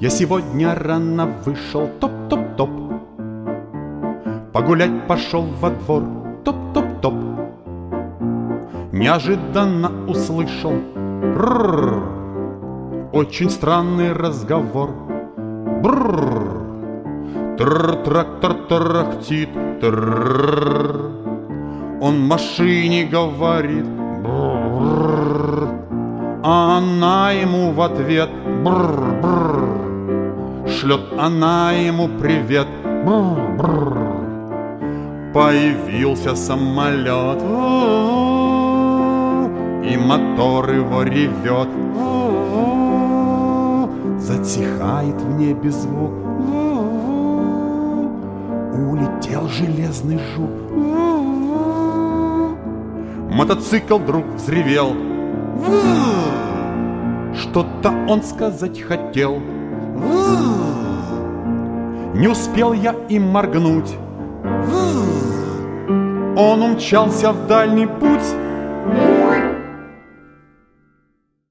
Я сегодня рано вышел, топ-топ-топ. Погулять пошел во двор, топ-топ-топ. Неожиданно услышал бррр, очень странный разговор. Бррр, трактор тарахтит, трррр. Он машине говорит бррр, а она ему в ответ бррр. Шлет она ему привет. Бррр. Появился самолет, и мотор его ревет. Затихает в небе звук. Улетел железный жук. Мотоцикл вдруг взревел. Что-то он сказать хотел. Не успел я и моргнуть. Он умчался в дальний путь.